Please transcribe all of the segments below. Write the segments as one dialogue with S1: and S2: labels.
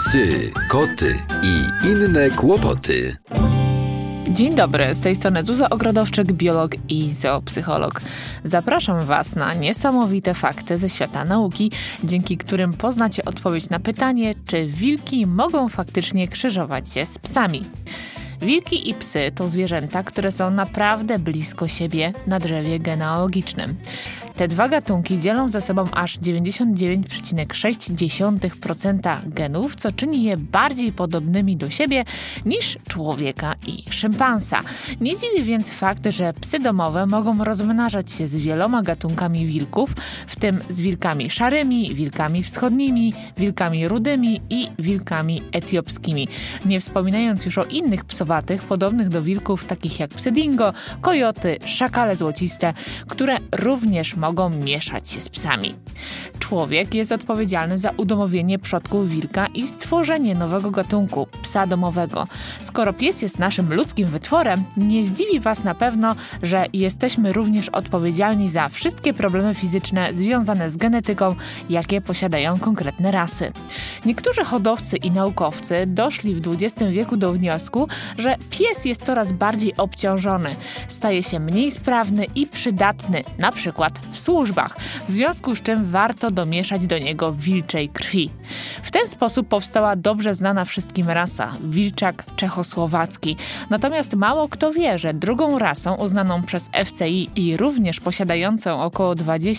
S1: Psy, koty i inne kłopoty.
S2: Dzień dobry, z tej strony Zuza Ogrodowczyk, biolog i zoopsycholog. Zapraszam Was na niesamowite fakty ze świata nauki, dzięki którym poznacie odpowiedź na pytanie, czy wilki mogą faktycznie krzyżować się z psami. Wilki i psy to zwierzęta, które są naprawdę blisko siebie na drzewie genealogicznym. Te dwa gatunki dzielą ze sobą aż 99,6% genów, co czyni je bardziej podobnymi do siebie niż człowieka i szympansa. Nie dziwi więc fakt, że psy domowe mogą rozmnażać się z wieloma gatunkami wilków, w tym z wilkami szarymi, wilkami wschodnimi, wilkami rudymi i wilkami etiopskimi. Nie wspominając już o innych psowatych, podobnych do wilków, takich jak psy dingo, kojoty, szakale złociste, które również mogą mieszać się z psami. Człowiek jest odpowiedzialny za udomowienie przodków wilka i stworzenie nowego gatunku, psa domowego. Skoro pies jest naszym ludzkim wytworem, nie zdziwi Was na pewno, że jesteśmy również odpowiedzialni za wszystkie problemy fizyczne związane z genetyką, jakie posiadają konkretne rasy. Niektórzy hodowcy i naukowcy doszli w XX wieku do wniosku, że pies jest coraz bardziej obciążony, staje się mniej sprawny i przydatny, na przykład w służbach, w związku z czym warto domieszać do niego wilczej krwi. W ten sposób powstała dobrze znana wszystkim rasa, wilczak czechosłowacki. Natomiast mało kto wie, że drugą rasą uznaną przez FCI i również posiadającą około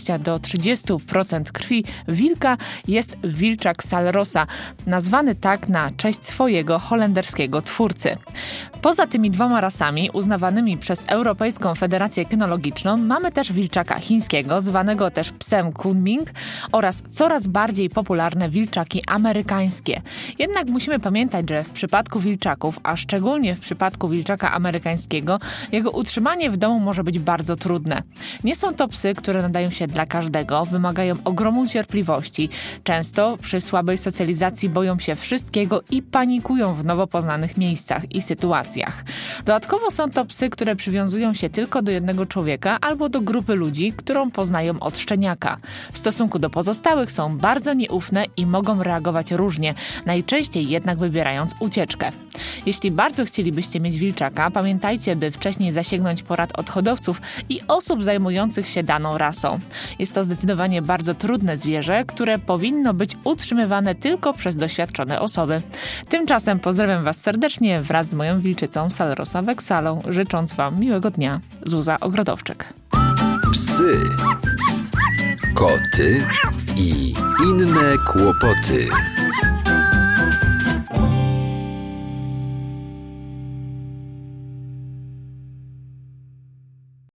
S2: 20-30% krwi wilka jest wilczak Salrosa, nazwany tak na cześć swojego holenderskiego twórcy. Poza tymi dwoma rasami uznawanymi przez Europejską Federację Kynologiczną mamy też wilczaka chińskiego, zwanego też psem Kunming, oraz coraz bardziej popularne wilczaki amerykańskie. Jednak musimy pamiętać, że w przypadku wilczaków, a szczególnie w przypadku wilczaka amerykańskiego, jego utrzymanie w domu może być bardzo trudne. Nie są to psy, które nadają się dla każdego, wymagają ogromu cierpliwości. Często przy słabej socjalizacji boją się wszystkiego i panikują w nowo poznanych miejscach i sytuacjach. Dodatkowo są to psy, które przywiązują się tylko do jednego człowieka albo do grupy ludzi, którą poznają od szczeniaka. W stosunku do pozostałych są bardzo nieufne i mogą reagować różnie, najczęściej jednak wybierając ucieczkę. Jeśli bardzo chcielibyście mieć wilczaka, pamiętajcie, by wcześniej zasięgnąć porad od hodowców i osób zajmujących się daną rasą. Jest to zdecydowanie bardzo trudne zwierzę, które powinno być utrzymywane tylko przez doświadczone osoby. Tymczasem pozdrawiam Was serdecznie wraz z moją wilczycą Salrosa Vexalą, życząc Wam miłego dnia. Zuza Ogrodowczyk.
S1: Psy, koty i inne kłopoty.